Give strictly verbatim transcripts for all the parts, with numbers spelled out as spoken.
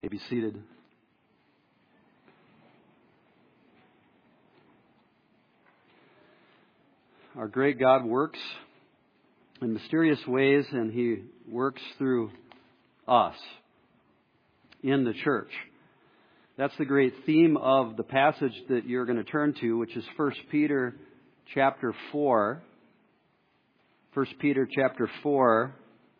may be seated. Our great God works in mysterious ways, and He works through us in the church. That's the great theme of the passage that you're going to turn to, which is First Peter chapter four. First Peter chapter four.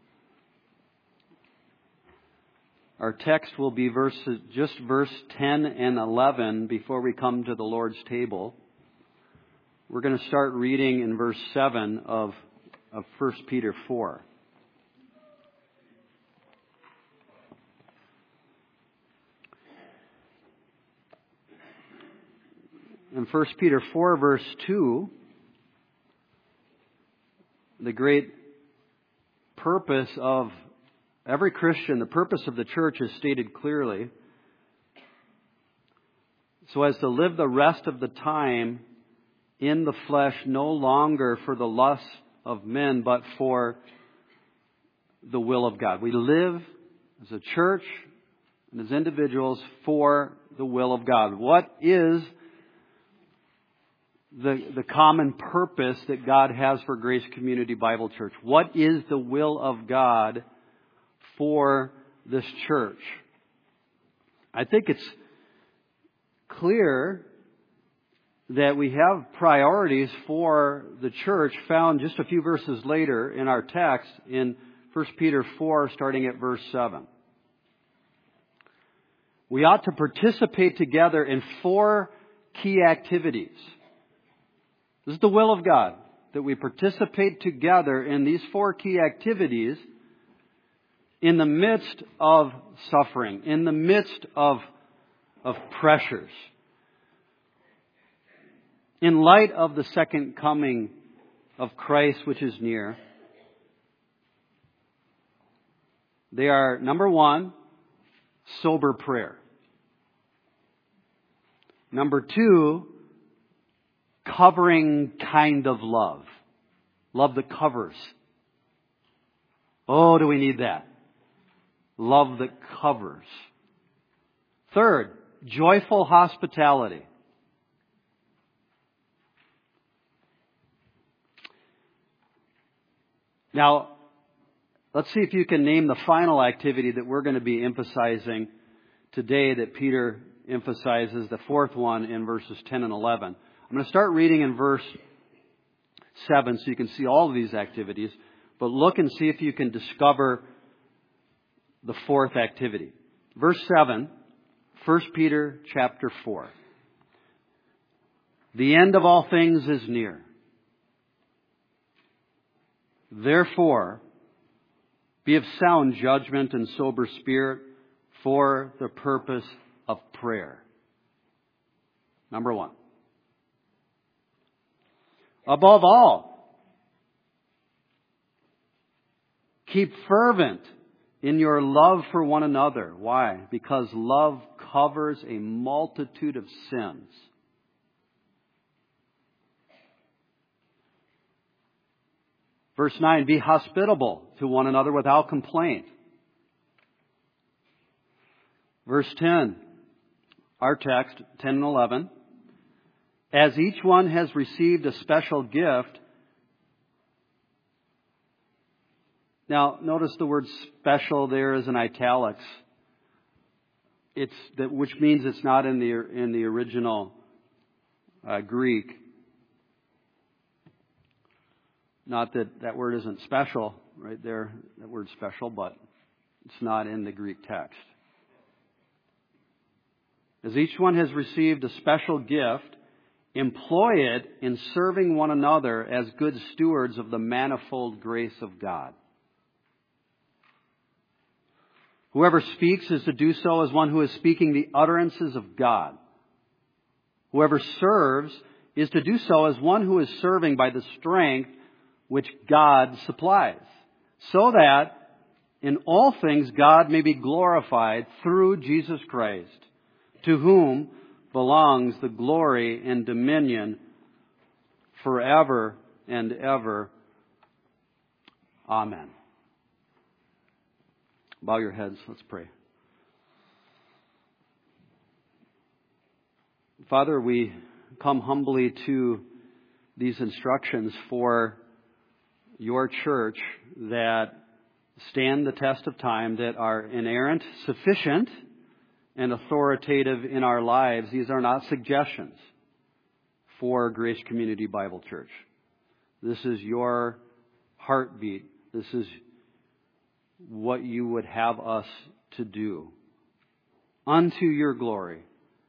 Our text will be verses, just verse ten and eleven before we come to the Lord's table. We're going to start reading in verse seven of, of First Peter four. In First Peter four, verse two, the great purpose of every Christian, the purpose of the church is stated clearly. So as to live the rest of the time in the flesh, no longer for the lusts of men, but for the will of God. We live as a church and as individuals for the will of God. What is the, the common purpose that God has for Grace Community Bible Church? What is the will of God for this church? I think it's clear that we have priorities for the church found just a few verses later in our text in First Peter four, starting at verse seven. We ought to participate together in four key activities. This is the will of God, that we participate together in these four key activities in the midst of suffering, in the midst of, of pressures. In light of the second coming of Christ, which is near, they are, number one, sober prayer. Number two, covering kind of love. Love that covers. Oh, do we need that? Love that covers. Third, joyful hospitality. Now, let's see if you can name the final activity that we're going to be emphasizing today that Peter emphasizes, the fourth one in verses ten and eleven. I'm going to start reading in verse seven so you can see all of these activities, but look and see if you can discover the fourth activity. Verse seven, First Peter chapter four. The end of all things is near. Therefore, be of sound judgment and sober spirit for the purpose of prayer. Number one. Above all, keep fervent in your love for one another. Why? Because love covers a multitude of sins. Verse nine, be hospitable to one another without complaint. Verse ten, our text, ten and eleven. As each one has received a special gift. Now, notice the word special there is in italics. It's that, which means it's not in the in the original uh, Greek. Not that that word isn't special right there, that word special, but it's not in the Greek text. As each one has received a special gift, employ it in serving one another as good stewards of the manifold grace of God. Whoever speaks is to do so as one who is speaking the utterances of God. Whoever serves is to do so as one who is serving by the strength which God supplies, so that in all things God may be glorified through Jesus Christ, to whom belongs the glory and dominion forever and ever. Amen. Bow your heads. Let's pray. Father, we come humbly to these instructions for your church that stand the test of time, that are inerrant, sufficient, and authoritative in our lives. These are not suggestions for Grace Community Bible Church. This is your heartbeat. This is what you would have us to do unto your glory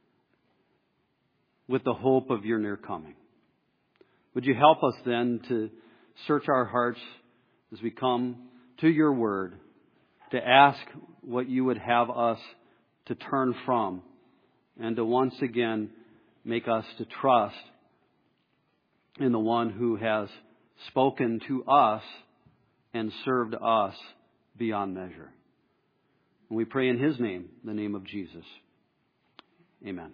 with the hope of your near coming. Would you help us then to search our hearts as we come to your word, to ask what you would have us to turn from, and to once again make us to trust in the one who has spoken to us and served us beyond measure. And we pray in His name, the name of Jesus. Amen.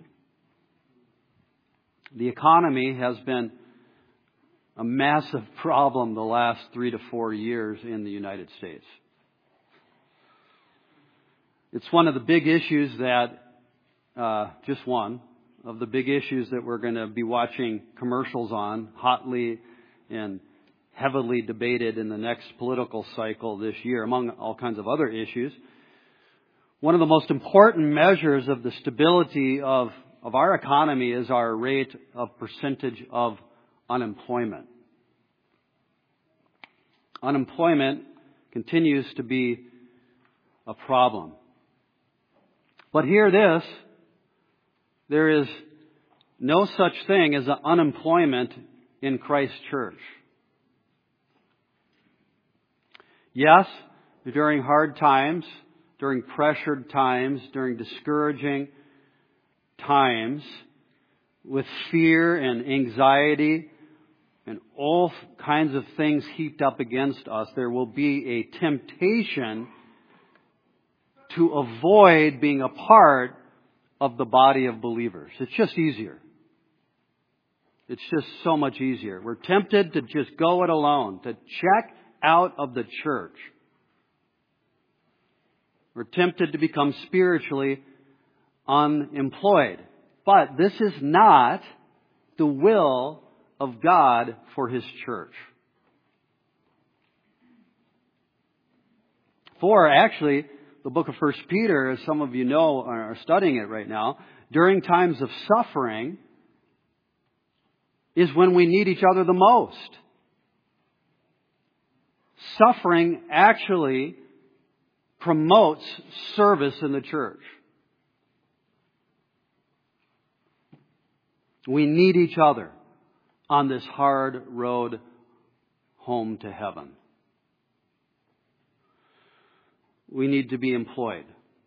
The economy has been a massive problem the last three to four years in the United States. It's one of the big issues that, uh, just one of the big issues that we're going to be watching commercials on, hotly and heavily debated in the next political cycle this year, among all kinds of other issues. One of the most important measures of the stability of, of our economy is our rate of percentage of unemployment. Unemployment continues to be a problem. But hear this, there is no such thing as unemployment in Christ's church. Yes, during hard times, during pressured times, during discouraging times, with fear and anxiety and all kinds of things heaped up against us, there will be a temptation to avoid being a part of the body of believers. It's just easier. It's just so much easier. We're tempted to just go it alone, to check out of the church. We're tempted to become spiritually unemployed. But this is not the will of God for His church. For actually, the book of First Peter, as some of you know, are studying it right now, during times of suffering is when we need each other the most. Suffering actually promotes service in the church. We need each other on this hard road home to heaven. We need to be employed.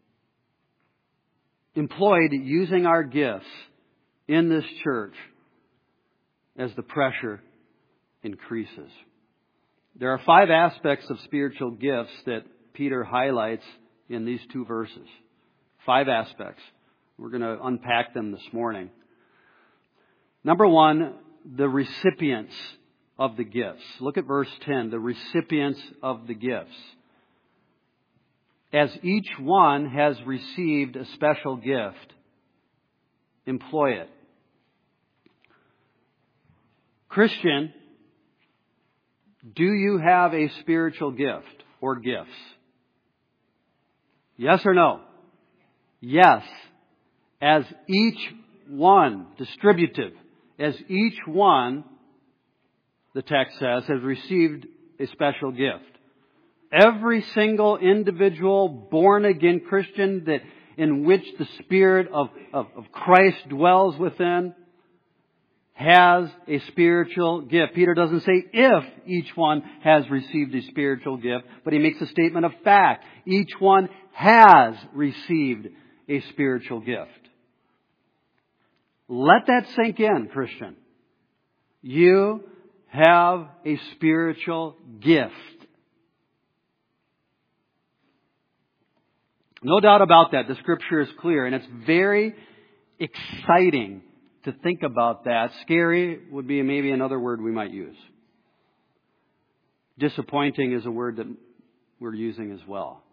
Employed using our gifts in this church as the pressure increases. There are five aspects of spiritual gifts that Peter highlights in these two verses. Five aspects. We're going to unpack them this morning. Number one, the recipients of the gifts. Look at verse ten, the recipients of the gifts. As each one has received a special gift, employ it. Christian, do you have a spiritual gift or gifts? Yes or no? Yes. As each one, distributive, as each one, the text says, has received a special gift. Every single individual born-again Christian that in which the Spirit of, of, of Christ dwells within has a spiritual gift. Peter doesn't say if each one has received a spiritual gift, but he makes a statement of fact. Each one has received a spiritual gift. Let that sink in, Christian. You have a spiritual gift. No doubt about that. The Scripture is clear, and it's very exciting to think about that. Scary would be maybe another word we might use. Disappointing is a word that we're using as well.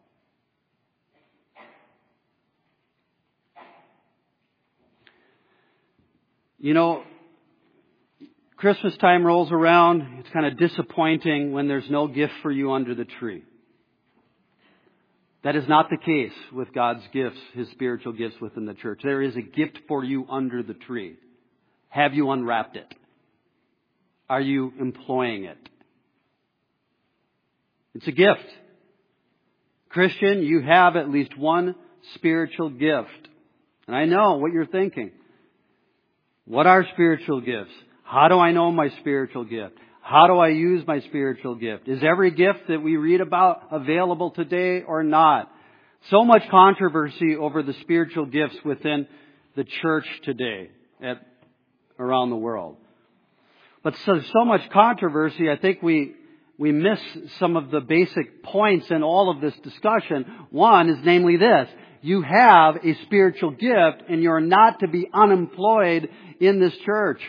You know, Christmas time rolls around. It's kind of disappointing when there's no gift for you under the tree. That is not the case with God's gifts, His spiritual gifts within the church. There is a gift for you under the tree. Have you unwrapped it? Are you employing it? It's a gift. Christian, you have at least one spiritual gift. And I know what you're thinking. What are spiritual gifts? How do I know my spiritual gift? How do I use my spiritual gift? Is every gift that we read about available today or not? So much controversy over the spiritual gifts within the church today at, around the world. But so, so much controversy, I think we, we miss some of the basic points in all of this discussion. One is namely this: you have a spiritual gift and you're not to be unemployed in this church.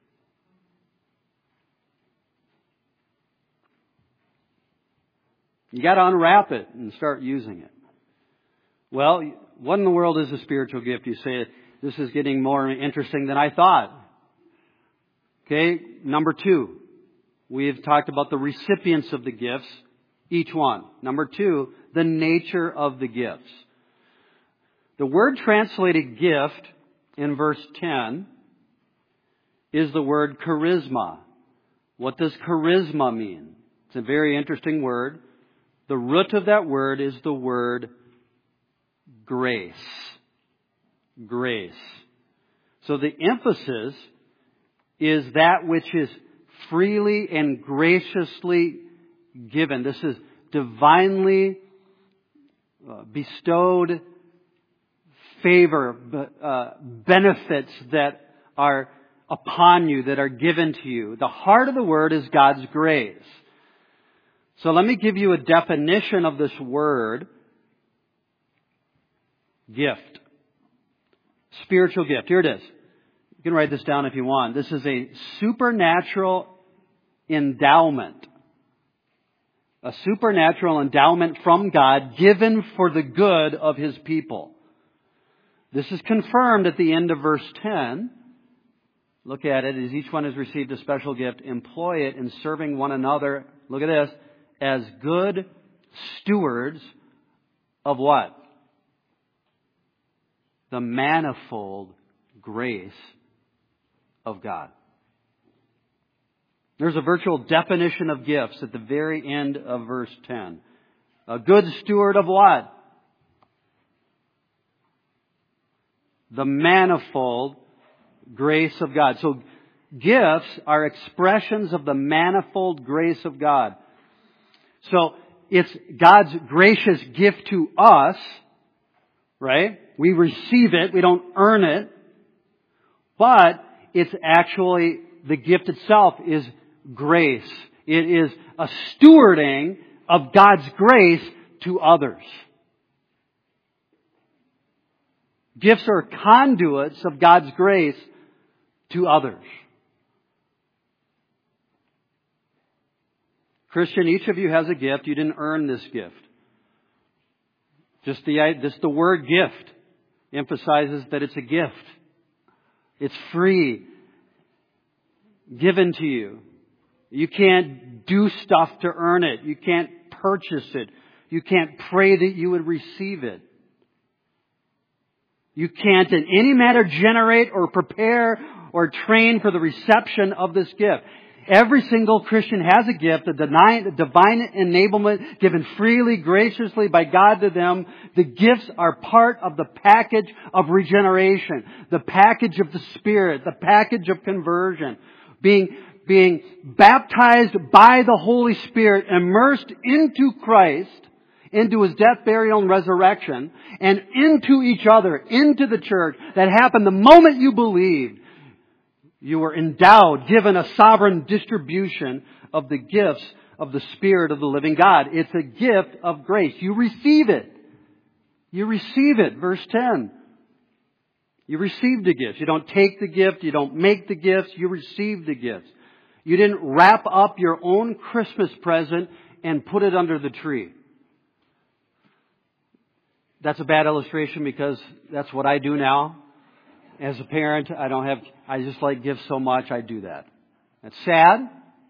You got to unwrap it and start using it. Well, what in the world is a spiritual gift? You say, this is getting more interesting than I thought. Okay, number two. We've talked about the recipients of the gifts, each one. Number two, the nature of the gifts. The word translated gift in verse ten is the word charisma. What does charisma mean? It's a very interesting word. The root of that word is the word grace. Grace. So the emphasis is that which is freely and graciously given. This is divinely bestowed favor, uh, benefits that are upon you, that are given to you. The heart of the word is God's grace. So let me give you a definition of this word, gift. Spiritual gift. Here it is. You can write this down if you want. This is a supernatural endowment. A supernatural endowment from God given for the good of His people. This is confirmed at the end of verse ten. Look at it. As each one has received a special gift, employ it in serving one another. Look at this. As good stewards of what? The manifold grace of God. There's a virtual definition of gifts at the very end of verse ten. A good steward of what? The manifold grace of God. So gifts are expressions of the manifold grace of God. So it's God's gracious gift to us, right? We receive it. We don't earn it. But it's actually, the gift itself is grace. It is a stewarding of God's grace to others. Gifts are conduits of God's grace to others. Christian, each of you has a gift. You didn't earn this gift. Just the, just the word gift emphasizes that it's a gift. It's free. Given to you. You can't do stuff to earn it. You can't purchase it. You can't pray that you would receive it. You can't in any manner generate or prepare or train for the reception of this gift. Every single Christian has a gift, a divine enablement given freely, graciously by God to them. The gifts are part of the package of regeneration, the package of the Spirit, the package of conversion. Being, being baptized by the Holy Spirit, immersed into Christ, into His death, burial, and resurrection, and into each other, into the church. That happened the moment you believed. You were endowed, given a sovereign distribution of the gifts of the Spirit of the living God. It's a gift of grace. You receive it. You receive it. Verse ten. You received the gifts. You don't take the gift. You don't make the gifts. You receive the gifts. You didn't wrap up your own Christmas present and put it under the tree. That's a bad illustration because that's what I do now. As a parent, I don't have, I just like gifts so much, I do that. That's sad.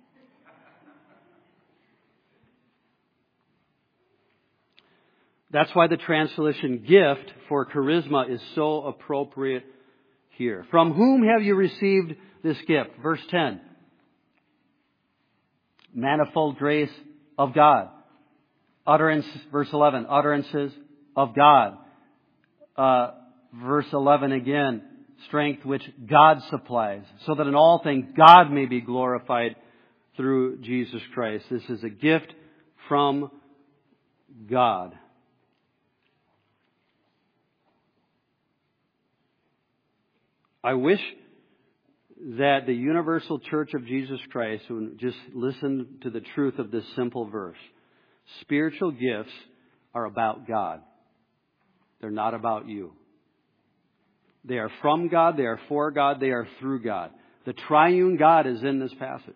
That's why the translation gift for charisma is so appropriate here. From whom have you received this gift? Verse ten. Manifold grace of God. Utterance, verse eleven, utterances of God. Uh, verse eleven again, strength which God supplies, so that in all things God may be glorified through Jesus Christ. This is a gift from God. I wish that the universal church of Jesus Christ would just listen to the truth of this simple verse. Spiritual gifts are about God. They're not about you. They are from God, they are for God, they are through God. The triune God is in this passage.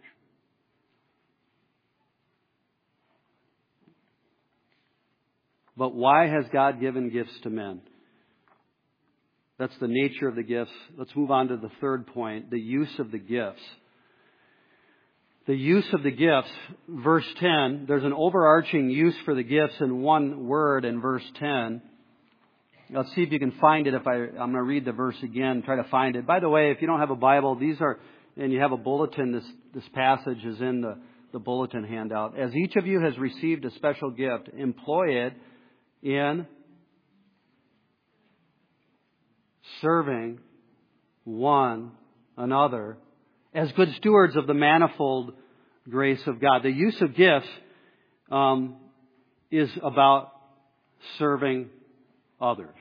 But why has God given gifts to men? That's the nature of the gifts. Let's move on to the third point, the use of the gifts. The use of the gifts, verse ten, there's an overarching use for the gifts in one word in verse ten. Let's see if you can find it. If I, I'm going to read the verse again, try to find it. By the way, if you don't have a Bible, these are, and you have a bulletin, this, this passage is in the, the bulletin handout. As each of you has received a special gift, employ it in serving one another as good stewards of the manifold grace of God. The use of gifts um, is about serving others.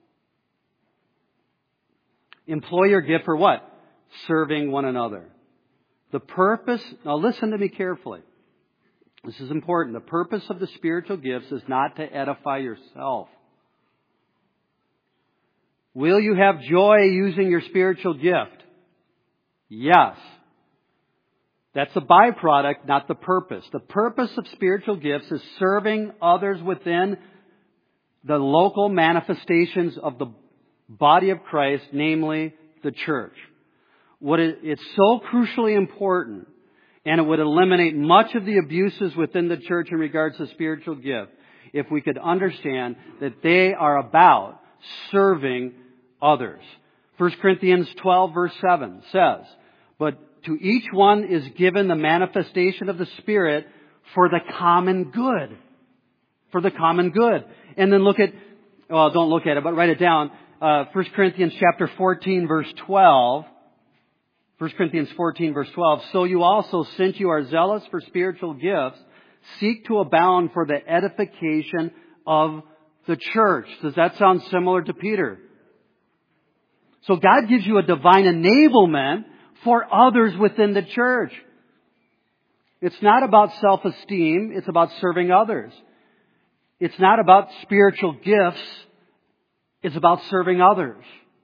Employ your gift for what? Serving one another. The purpose, now listen to me carefully. This is important. The purpose of the spiritual gifts is not to edify yourself. Will you have joy using your spiritual gift? Yes. That's a byproduct, not the purpose. The purpose of spiritual gifts is serving others within the local manifestations of the body of Christ, namely the church. What it, it's so crucially important, and it would eliminate much of the abuses within the church in regards to spiritual gift, if we could understand that they are about serving others. First Corinthians twelve verse seven says, but to each one is given the manifestation of the Spirit for the common good. For the common good. And then look at, well, don't look at it, but write it down. Uh, First Corinthians chapter fourteen verse twelve. First Corinthians fourteen verse twelve. So you also, since you are zealous for spiritual gifts, seek to abound for the edification of the church. Does that sound similar to Peter? So God gives you a divine enablement for others within the church. It's not about self-esteem. It's about serving others. It's not about spiritual gifts. It's about serving others.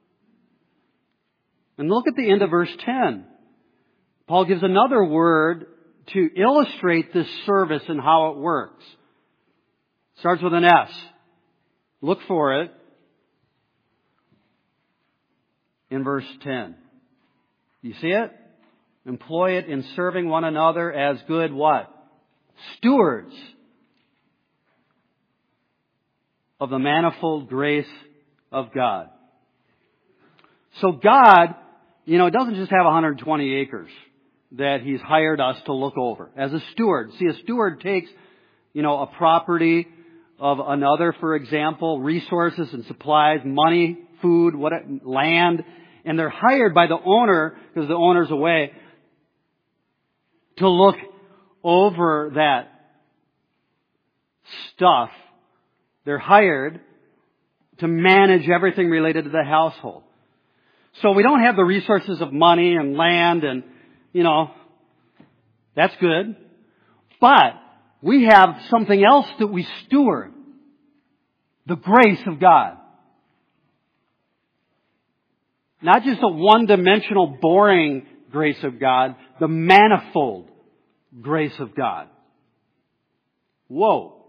And look at the end of verse ten. Paul gives another word to illustrate this service and how it works. Starts with an S. Look for it in verse ten. You see it? Employ it in serving one another as good what? Stewards of the manifold grace of God. So God, you know, doesn't just have one hundred twenty acres that He's hired us to look over. As a steward. See, a steward takes, you know, a property of another, for example, resources and supplies, money, food, what, land, and they're hired by the owner, because the owner's away, to look over that stuff. They're hired to manage everything related to the household. So we don't have the resources of money and land and, you know, that's good. But we have something else that we steward. The grace of God. Not just a one-dimensional, boring grace of God. The manifold grace of God. Whoa.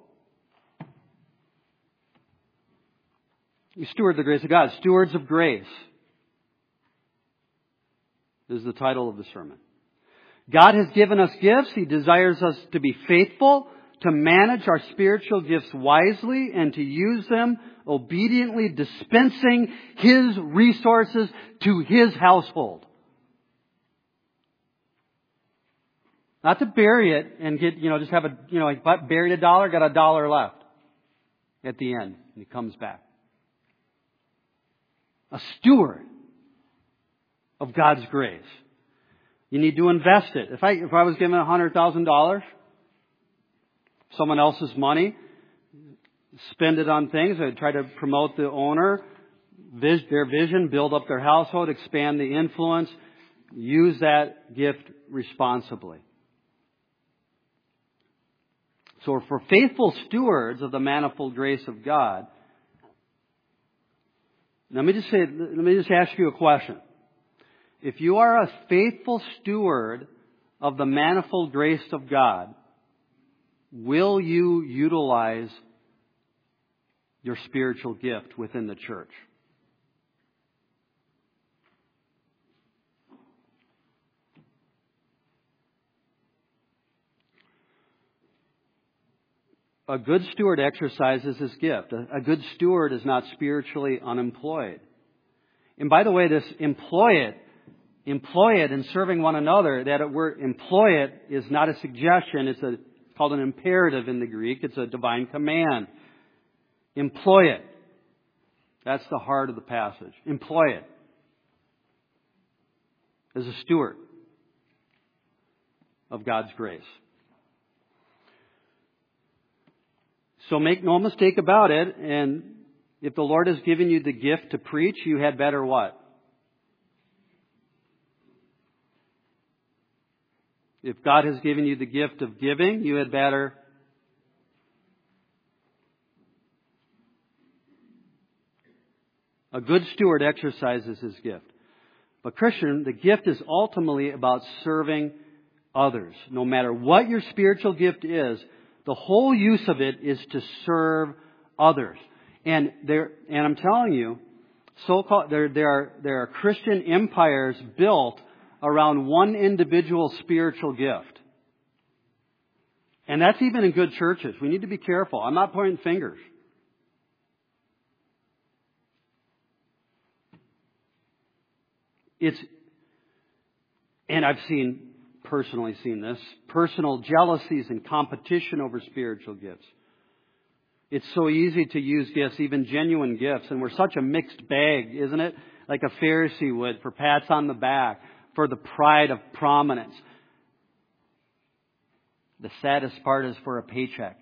We steward the grace of God. Stewards of grace. is the title of the sermon. God has given us gifts. He desires us to be faithful, to manage our spiritual gifts wisely, and to use them obediently, dispensing His resources to His household. Not to bury it and get, you know, just have a, you know, like buried a dollar, got a dollar left at the end, and it comes back. A steward of God's grace. You need to invest it. If I, if I was given one hundred thousand dollars, someone else's money, spend it on things, I'd try to promote the owner, vis, their vision, build up their household, expand the influence, use that gift responsibly. So for faithful stewards of the manifold grace of God, let me just say, let me just ask you a question. If you are a faithful steward of the manifold grace of God, will you utilize your spiritual gift within the church? A good steward exercises his gift. A good steward is not spiritually unemployed. And by the way, this employ it, employ it in serving one another, that word employ it is not a suggestion. It's a, called an imperative in the Greek. It's a divine command. Employ it. That's the heart of the passage. Employ it as a steward of God's grace. So make no mistake about it, and if the Lord has given you the gift to preach, you had better what? If God has given you the gift of giving, you had better a good steward exercises his gift. But Christian, the gift is ultimately about serving others. No matter what your spiritual gift is, the whole use of it is to serve others. And there, and I'm telling you, so-called, there, there are, there are Christian empires built around one individual spiritual gift. And that's even in good churches. We need to be careful. I'm not pointing fingers. It's, and I've seen, personally seen this, personal jealousies and competition over spiritual gifts. It's so easy to use gifts, even genuine gifts, and we're such a mixed bag, isn't it? Like a Pharisee would, for pats on the back, for the pride of prominence. The saddest part is for a paycheck.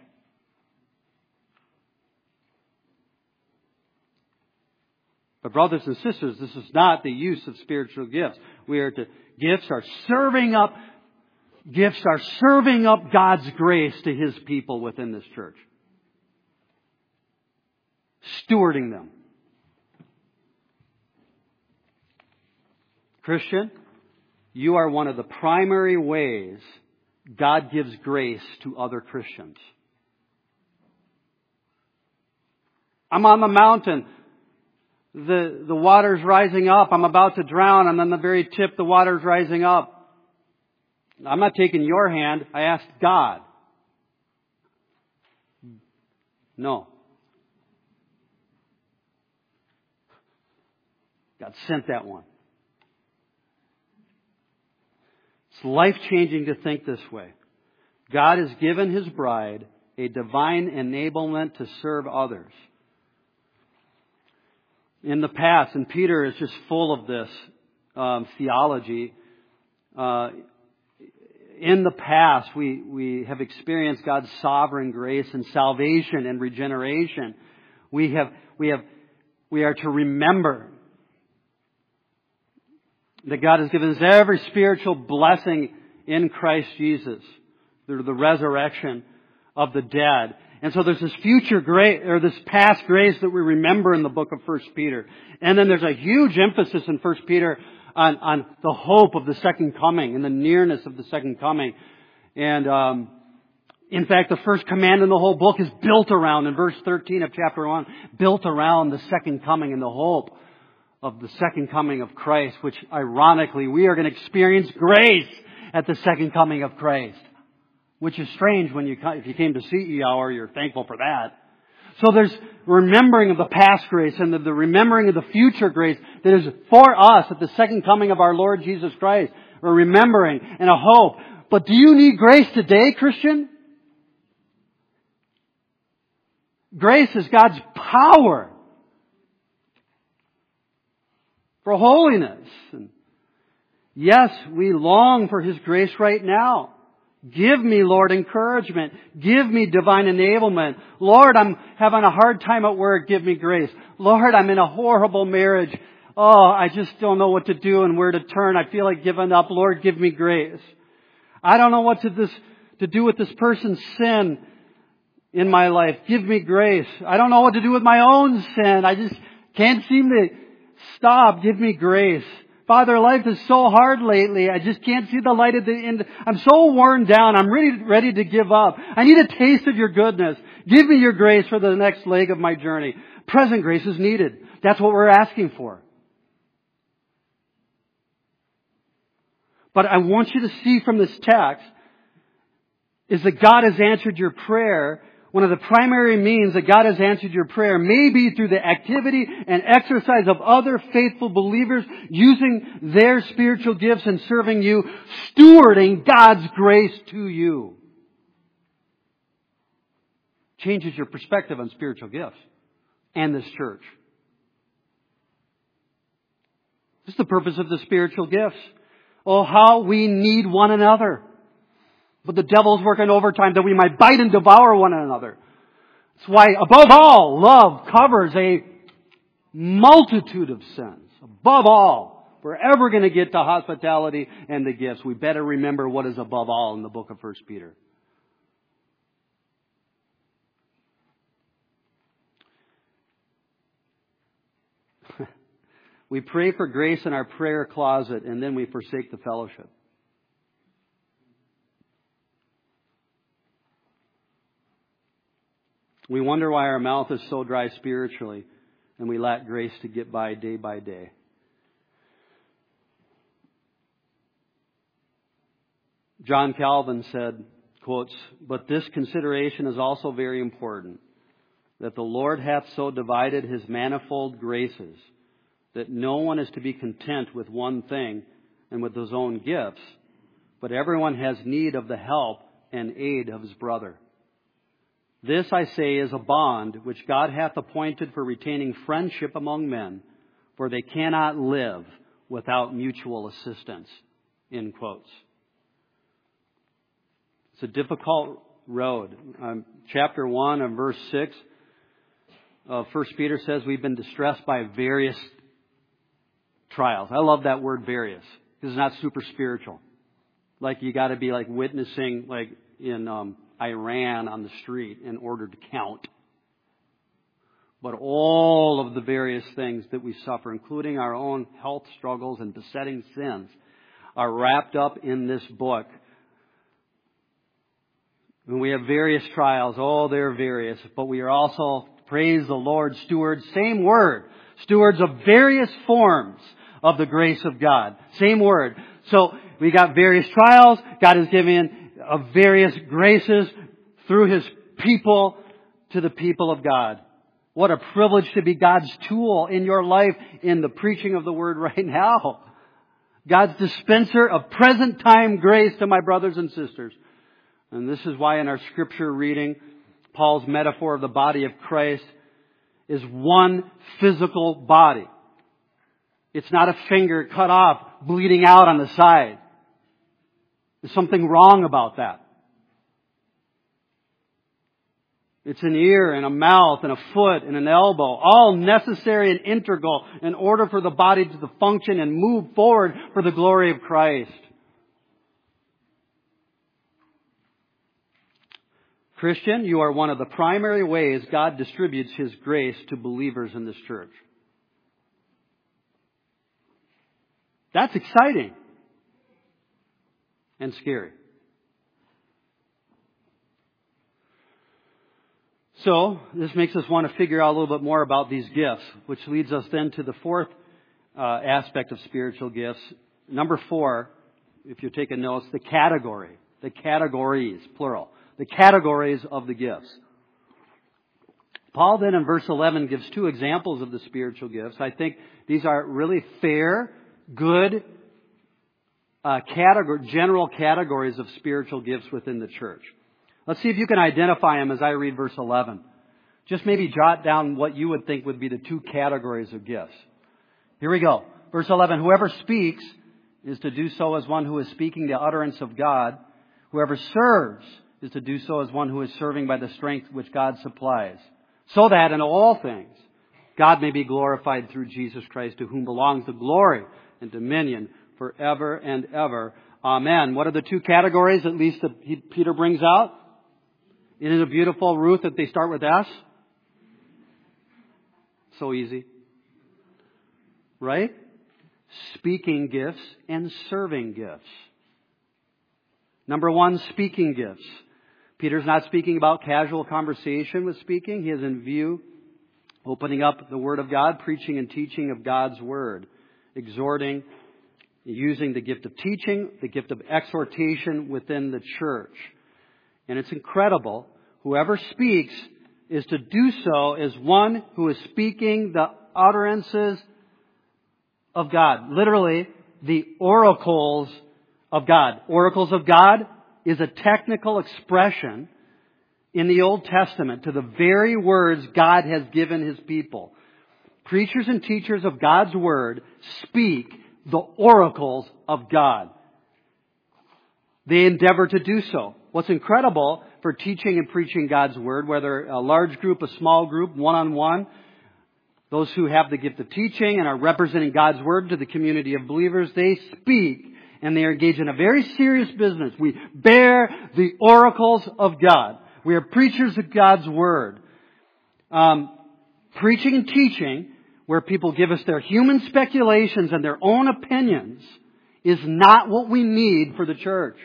But brothers and sisters, this is not the use of spiritual gifts. We are to, gifts are serving up, gifts are serving up God's grace to His people within this church. Stewarding them. Christian, you are one of the primary ways God gives grace to other Christians. I'm on the mountain. The, the water's rising up. I'm about to drown. I'm on the very tip. The water's rising up. I'm not taking your hand. I asked God. No. God sent that one. It's life-changing to think this way. God has given His bride a divine enablement to serve others. In the past, and Peter is just full of this um, theology, uh, in the past we, we have experienced God's sovereign grace and salvation and regeneration. We have, we have, we are to remember that God has given us every spiritual blessing in Christ Jesus through the resurrection of the dead. And so there's this future grace, or this past grace that we remember in the book of First Peter. And then there's a huge emphasis in First Peter on, on the hope of the second coming and the nearness of the second coming. And um, in fact, the first command in the whole book is built around, in verse thirteen of chapter one, built around the second coming and the hope of the second coming of Christ, which ironically we are going to experience grace at the second coming of Christ. Which is strange when you, if you came to C E Hour, you're thankful for that. So there's remembering of the past grace and the, the remembering of the future grace that is for us at the second coming of our Lord Jesus Christ. We're remembering and a hope. But do you need grace today, Christian? Grace is God's power for holiness. And yes, we long for His grace right now. Give me, Lord, encouragement. Give me divine enablement. Lord, I'm having a hard time at work. Give me grace. Lord, I'm in a horrible marriage. Oh, I just don't know what to do and where to turn. I feel like giving up. Lord, give me grace. I don't know what to, this, to do with this person's sin in my life. Give me grace. I don't know what to do with my own sin. I just can't seem to stop. Give me grace. Father, life is so hard lately. I just can't see the light at the end. I'm so worn down. I'm ready, ready to give up. I need a taste of your goodness. Give me your grace for the next leg of my journey. Present grace is needed. That's what we're asking for. But I want you to see from this text is that God has answered your prayer. One of the primary means that God has answered your prayer may be through the activity and exercise of other faithful believers using their spiritual gifts and serving you, stewarding God's grace to you. Changes your perspective on spiritual gifts and this church. This is the purpose of the spiritual gifts. Oh, how we need one another. But the devil's working overtime that we might bite and devour one another. That's why, above all, love covers a multitude of sins. Above all, if we're ever going to get to hospitality and the gifts, we better remember what is above all in the book of First Peter. We pray for grace in our prayer closet, and then we forsake the fellowship. We wonder why our mouth is so dry spiritually, and we lack grace to get by day by day. John Calvin said, quotes, "But this consideration is also very important, that the Lord hath so divided His manifold graces, that no one is to be content with one thing and with his own gifts, but everyone has need of the help and aid of his brother. This, I say, is a bond which God hath appointed for retaining friendship among men, for they cannot live without mutual assistance." End quotes. It's a difficult road. Um, chapter one and verse six of First Peter says we've been distressed by various trials. I love that word various because it's not super spiritual. Like you got to be like witnessing like in um, Iran on the street in order to count. But all of the various things that we suffer, including our own health struggles and besetting sins, are wrapped up in this book. And we have various trials. Oh, they're various. But we are also, praise the Lord, stewards, same word, stewards of various forms of the grace of God. Same word. So we got various trials. God has given of various graces through His people to the people of God. What a privilege to be God's tool in your life in the preaching of the Word right now. God's dispenser of present time grace to my brothers and sisters. And this is why in our scripture reading, Paul's metaphor of the body of Christ is one physical body. It's not a finger cut off, bleeding out on the side. There's something wrong about that. It's an ear and a mouth and a foot and an elbow, all necessary and integral in order for the body to function and move forward for the glory of Christ. Christian, you are one of the primary ways God distributes His grace to believers in this church. That's exciting and scary. So, this makes us want to figure out a little bit more about these gifts, which leads us then to the fourth uh, aspect of spiritual gifts. Number four, if you're taking notes, the category. The categories, plural. The categories of the gifts. Paul then in verse eleven gives two examples of the spiritual gifts. I think these are really fair, good, uh, category, general categories of spiritual gifts within the church. Let's see if you can identify them as I read verse eleven. Just maybe jot down what you would think would be the two categories of gifts. Here we go. Verse eleven, whoever speaks is to do so as one who is speaking the utterance of God. Whoever serves is to do so as one who is serving by the strength which God supplies. So that in all things, God may be glorified through Jesus Christ, to whom belongs the glory and dominion forever and ever. Amen. What are the two categories, at least, that Peter brings out? Isn't it beautiful, Ruth, that they start with S? So easy. Right? Speaking gifts and serving gifts. Number one, speaking gifts. Peter's not speaking about casual conversation with speaking. He has in view opening up the Word of God, preaching and teaching of God's Word, exhorting, using the gift of teaching, the gift of exhortation within the church. And it's incredible. Whoever speaks is to do so as one who is speaking the utterances of God. Literally, the oracles of God. Oracles of God is a technical expression in the Old Testament to the very words God has given His people. Preachers and teachers of God's Word speak the oracles of God. They endeavor to do so. What's incredible for teaching and preaching God's Word, whether a large group, a small group, one-on-one, those who have the gift of teaching and are representing God's Word to the community of believers, they speak and they are engaged in a very serious business. We bear the oracles of God. We are preachers of God's Word. Um, preaching and teaching, where people give us their human speculations and their own opinions, is not what we need for the church.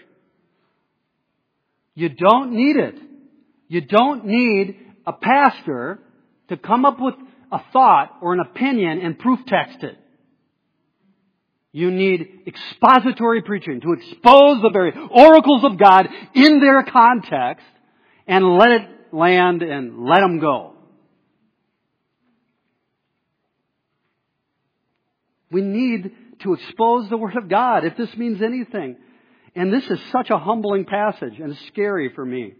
You don't need it. You don't need a pastor to come up with a thought or an opinion and proof text it. You need expository preaching to expose the very oracles of God in their context and let it land and let them go. We need to expose the Word of God, if this means anything. And this is such a humbling passage and scary for me.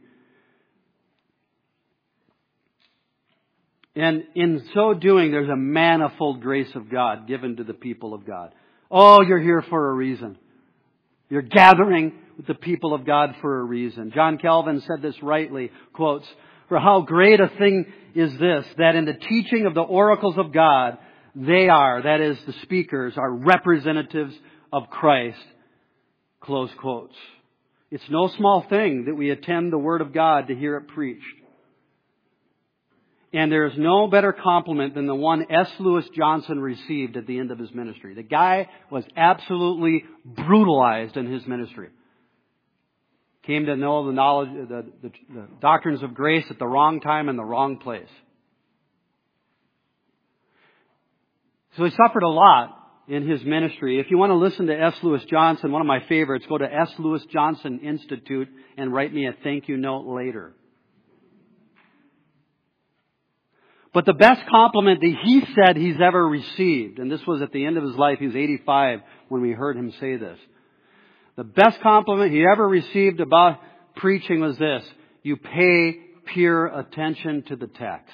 And in so doing, there's a manifold grace of God given to the people of God. Oh, you're here for a reason. You're gathering with the people of God for a reason. John Calvin said this rightly, quotes, "For how great a thing is this, that in the teaching of the oracles of God, they are," that is, the speakers, are representatives of Christ. Close quotes. It's no small thing that we attend the Word of God to hear it preached. And there is no better compliment than the one S. Lewis Johnson received at the end of his ministry. The guy was absolutely brutalized in his ministry. Came to know the knowledge, the, the, the doctrines of grace at the wrong time and the wrong place. So he suffered a lot in his ministry. If you want to listen to S. Lewis Johnson, one of my favorites, go to S. Lewis Johnson Institute and write me a thank you note later. But the best compliment that he said he's ever received, and this was at the end of his life, he was eighty-five when we heard him say this. The best compliment he ever received about preaching was this: you pay pure attention to the text.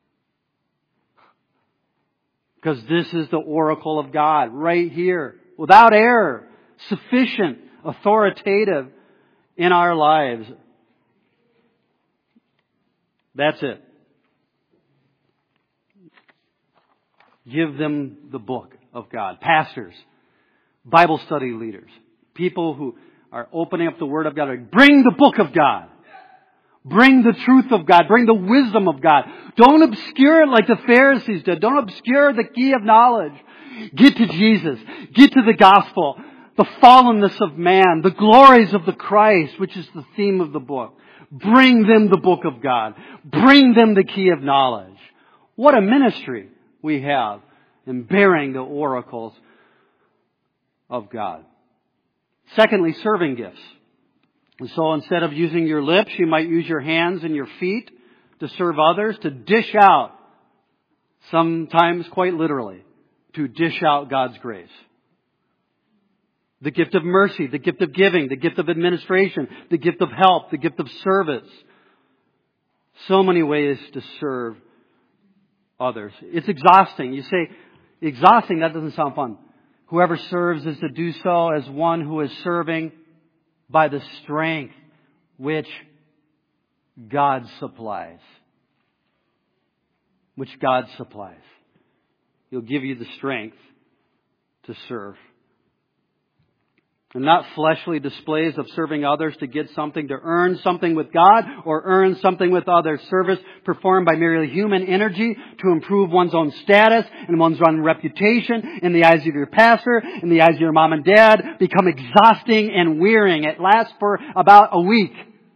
Because this is the oracle of God right here, without error, sufficient, authoritative in our lives. That's it. Give them the book of God. Pastors, Bible study leaders, people who are opening up the Word of God. Bring the book of God. Bring the truth of God. Bring the wisdom of God. Don't obscure it like the Pharisees did. Don't obscure the key of knowledge. Get to Jesus. Get to the gospel. The fallenness of man. The glories of the Christ, which is the theme of the book. Bring them the book of God. Bring them the key of knowledge. What a ministry we have and bearing the oracles of God. Secondly, serving gifts. And so instead of using your lips, you might use your hands and your feet to serve others, to dish out, sometimes quite literally, to dish out God's grace. The gift of mercy, the gift of giving, the gift of administration, the gift of help, the gift of service. So many ways to serve others. It's exhausting. You say, exhausting, that doesn't sound fun. Whoever serves is to do so as one who is serving by the strength which God supplies. Which God supplies. He'll give you the strength to serve. And not fleshly displays of serving others to get something, to earn something with God or earn something with others. Service performed by merely human energy to improve one's own status and one's own reputation in the eyes of your pastor, in the eyes of your mom and dad, become exhausting and wearying. It lasts for about a week.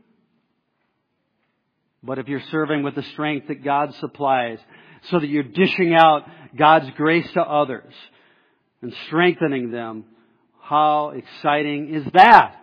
But if you're serving with the strength that God supplies, so that you're dishing out God's grace to others and strengthening them, how exciting is that?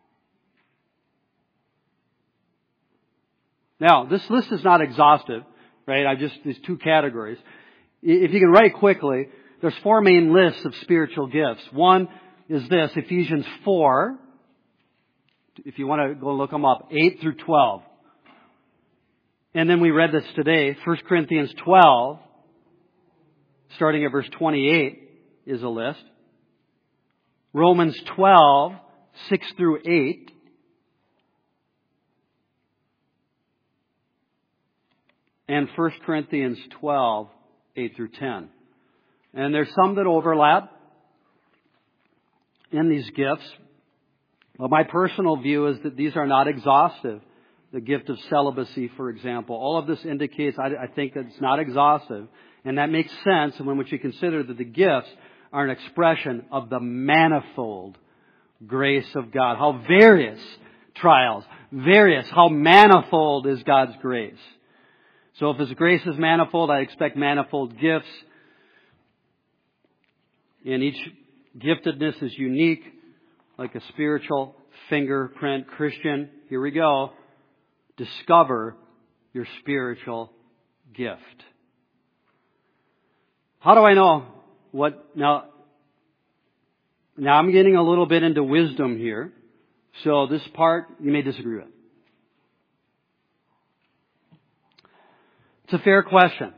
Now, this list is not exhaustive, right? I've just, these two categories. If you can write quickly, there's four main lists of spiritual gifts. One is this, Ephesians four. If you want to go look them up, eight through twelve. And then we read this today, First Corinthians twelve, starting at verse twenty-eight, is a list. Romans twelve, six through eight. And First Corinthians twelve, eight through ten. And there's some that overlap in these gifts. But my personal view is that these are not exhaustive. The gift of celibacy, for example. All of this indicates, I, I think, that it's not exhaustive. And that makes sense when we consider that the gifts are an expression of the manifold grace of God. How various trials, various, how manifold is God's grace. So if His grace is manifold, I expect manifold gifts. And each giftedness is unique, like a spiritual fingerprint. Christian, here we go. Discover your spiritual gift. How do I know what, now, now I'm getting a little bit into wisdom here. So this part you may disagree with. It's a fair question.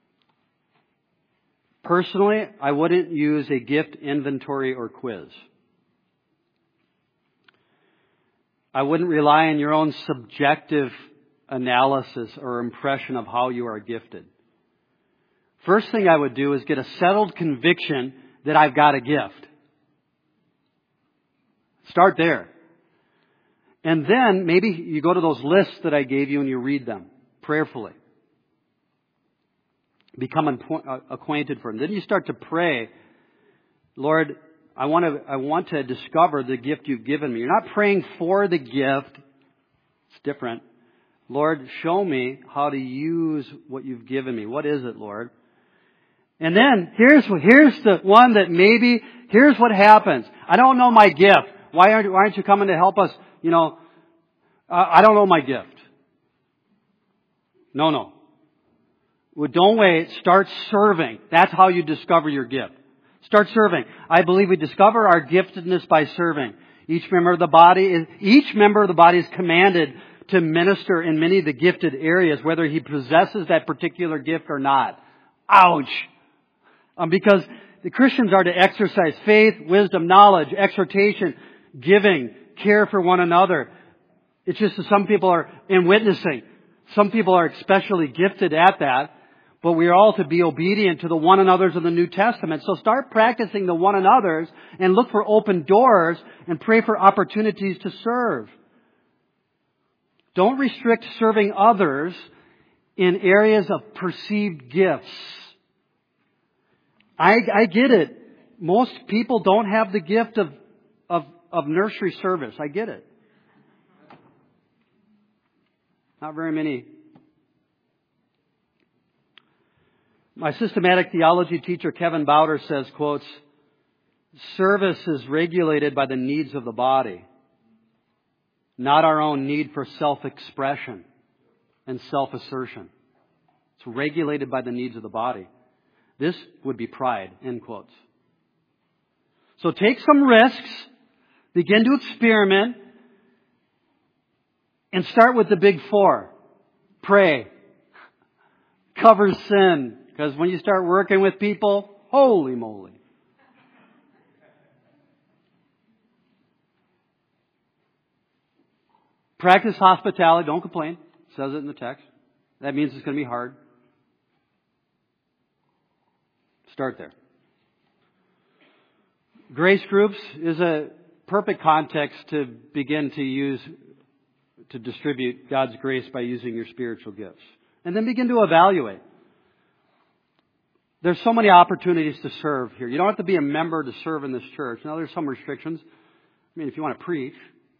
Personally, I wouldn't use a gift inventory or quiz. I wouldn't rely on your own subjective analysis or impression of how you are gifted. First thing I would do is get a settled conviction that I've got a gift. Start there. And then maybe you go to those lists that I gave you and you read them prayerfully. Become acquainted for them. Then you start to pray, Lord, I want to, I want to discover the gift you've given me. You're not praying for the gift. It's different. Lord, show me how to use what you've given me. What is it, Lord? And then here's, here's the one that maybe, here's what happens. I don't know my gift. Why aren't, why aren't you coming to help us? You know, uh, I don't know my gift. No, no. Well, don't wait. Start serving. That's how you discover your gift. Start serving. I believe we discover our giftedness by serving. Each member of the body is, each member of the body is commanded to minister in many of the gifted areas, whether he possesses that particular gift or not. Ouch! Um, because the Christians are to exercise faith, wisdom, knowledge, exhortation, giving, care for one another. It's just that some people are in witnessing. Some people are especially gifted at that. But we are all to be obedient to the one another's of the New Testament. So start practicing the one another's and look for open doors and pray for opportunities to serve. Don't restrict serving others in areas of perceived gifts. I, I get it. Most people don't have the gift of, of, of nursery service. I get it. Not very many. My systematic theology teacher, Kevin Bowder, says, quotes, service is regulated by the needs of the body, not our own need for self-expression and self-assertion. It's regulated by the needs of the body. This would be pride, end quotes. So take some risks, begin to experiment, and start with the big four. Pray. Cover sin. Because when you start working with people, holy moly. Practice hospitality. Don't complain. It says it in the text. That means it's going to be hard. Start there. Grace groups is a perfect context to begin to use, to distribute God's grace by using your spiritual gifts. And then begin to evaluate. There's so many opportunities to serve here. You don't have to be a member to serve in this church. Now, there's some restrictions. I mean, if you want to preach.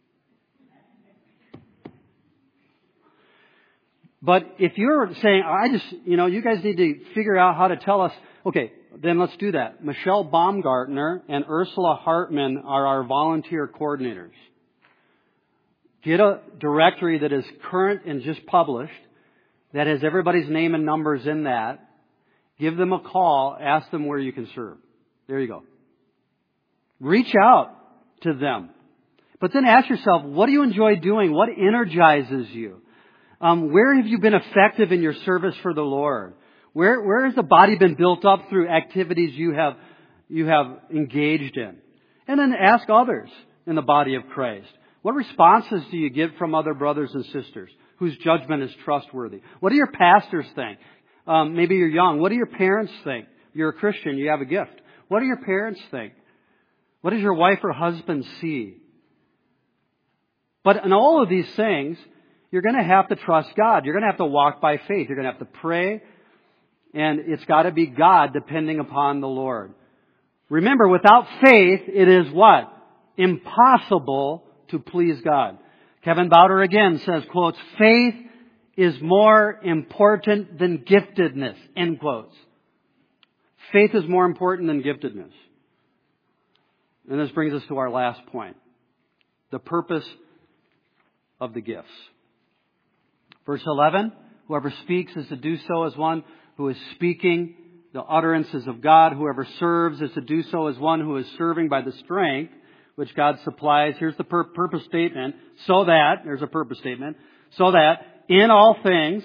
But if you're saying, I just, you know, you guys need to figure out how to tell us, okay, then let's do that. Michelle Baumgartner and Ursula Hartman are our volunteer coordinators. Get a directory that is current and just published, that has everybody's name and numbers in that. Give them a call. Ask them where you can serve. There you go. Reach out to them. But then ask yourself, what do you enjoy doing? What energizes you? Um, where have you been effective in your service for the Lord? Where, where has the body been built up through activities you have, you have engaged in? And then ask others in the body of Christ. What responses do you get from other brothers and sisters whose judgment is trustworthy? What do your pastors think? Um, maybe you're young. What do your parents think? You're a Christian. You have a gift. What do your parents think? What does your wife or husband see? But in all of these things, you're going to have to trust God. You're going to have to walk by faith. You're going to have to pray. And it's got to be God depending upon the Lord. Remember, without faith, it is what? Impossible to please God. Kevin Bowder again says, quotes, faith is more important than giftedness, end quotes. Faith is more important than giftedness. And this brings us to our last point. The purpose of the gifts. Verse eleven, whoever speaks is to do so as one who is speaking the utterances of God. Whoever serves is to do so as one who is serving by the strength which God supplies. Here's the pur- purpose statement. So that, there's a purpose statement, so that in all things,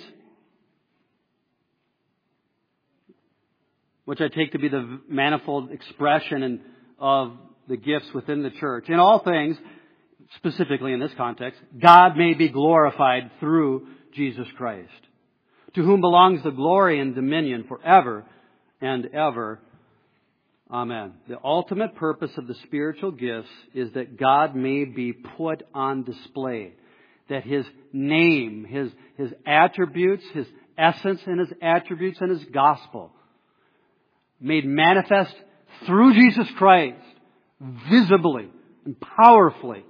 which I take to be the manifold expression and of the gifts within the church, in all things, specifically in this context, God may be glorified through Jesus Christ, to whom belongs the glory and dominion forever and ever. Amen. The ultimate purpose of the spiritual gifts is that God may be put on display. That His name, His, His attributes, His essence and His attributes and His gospel made manifest through Jesus Christ, visibly and powerfully,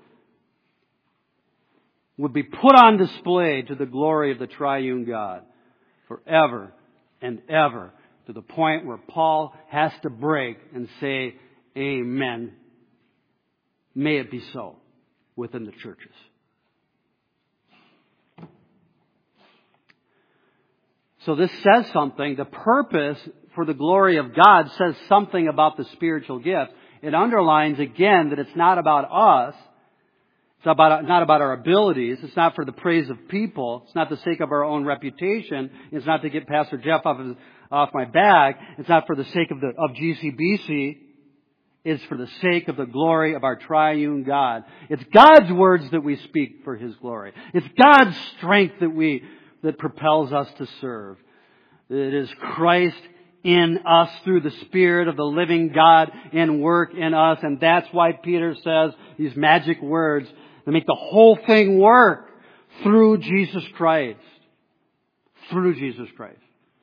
would be put on display to the glory of the triune God forever and ever, to the point where Paul has to break and say, Amen. May it be so within the churches. So this says something. The purpose for the glory of God says something about the spiritual gift. It underlines again that it's not about us. It's about, not about our abilities. It's not for the praise of people. It's not the sake of our own reputation. It's not to get Pastor Jeff off, his, off my back. It's not for the sake of the of G C B C. It's for the sake of the glory of our triune God. It's God's words that we speak for His glory. It's God's strength that we that propels us to serve. It is Christ in us through the Spirit of the living God in work in us. And that's why Peter says these magic words that make the whole thing work through Jesus Christ. Through Jesus Christ.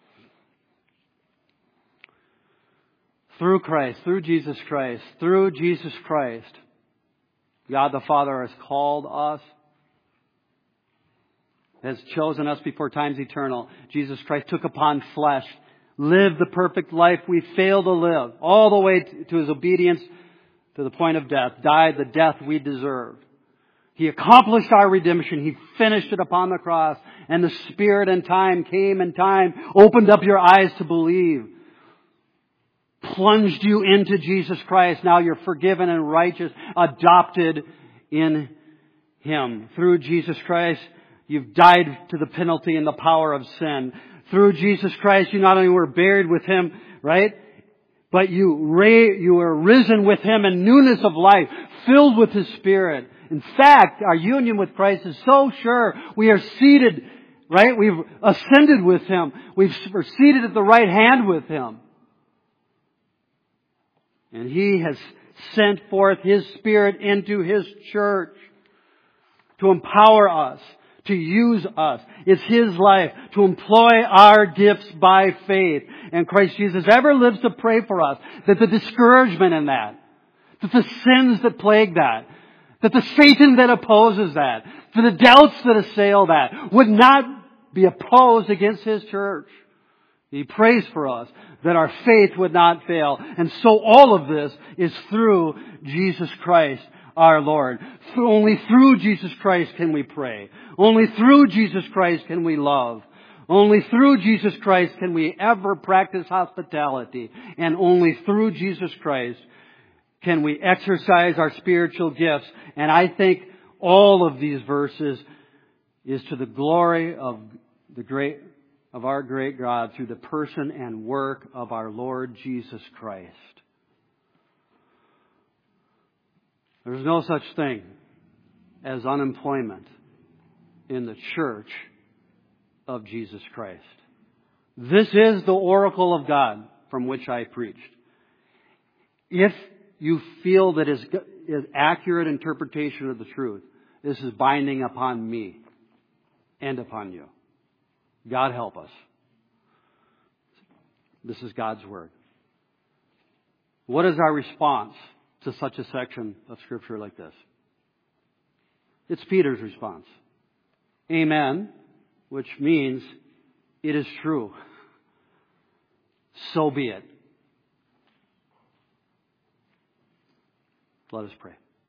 Through Christ, through Jesus Christ, through Jesus Christ, God the Father has called us, has chosen us before times eternal. Jesus Christ took upon flesh, lived the perfect life we fail to live, all the way to His obedience to the point of death, died the death we deserved. He accomplished our redemption. He finished it upon the cross. And the Spirit and time came and time opened up your eyes to believe. Plunged you into Jesus Christ. Now you're forgiven and righteous, adopted in Him. Through Jesus Christ, you've died to the penalty and the power of sin. Through Jesus Christ, you not only were buried with Him, right? But you, ra- you were risen with Him in newness of life, filled with His Spirit. In fact, our union with Christ is so sure. We are seated, right? We've ascended with Him. We've, we're seated at the right hand with Him. And He has sent forth His Spirit into His church to empower us, to use us. It's His life to employ our gifts by faith. And Christ Jesus ever lives to pray for us that the discouragement in that, that the sins that plague that, that the Satan that opposes that, that the doubts that assail that would not be opposed against His church. He prays for us that our faith would not fail. And so all of this is through Jesus Christ our Lord. Only through Jesus Christ can we pray. Only through Jesus Christ can we love. Only through Jesus Christ can we ever practice hospitality. And only through Jesus Christ can we exercise our spiritual gifts. And I think all of these verses is to the glory of the great, of our great God through the person and work of our Lord Jesus Christ. There's no such thing as unemployment in the church of Jesus Christ. This is the oracle of God from which I preached. If you feel that is is accurate interpretation of the truth, this is binding upon me and upon you. God help us. This is God's Word. What is our response to such a section of Scripture like this? It's Peter's response. Amen, which means it is true. So be it. Let us pray.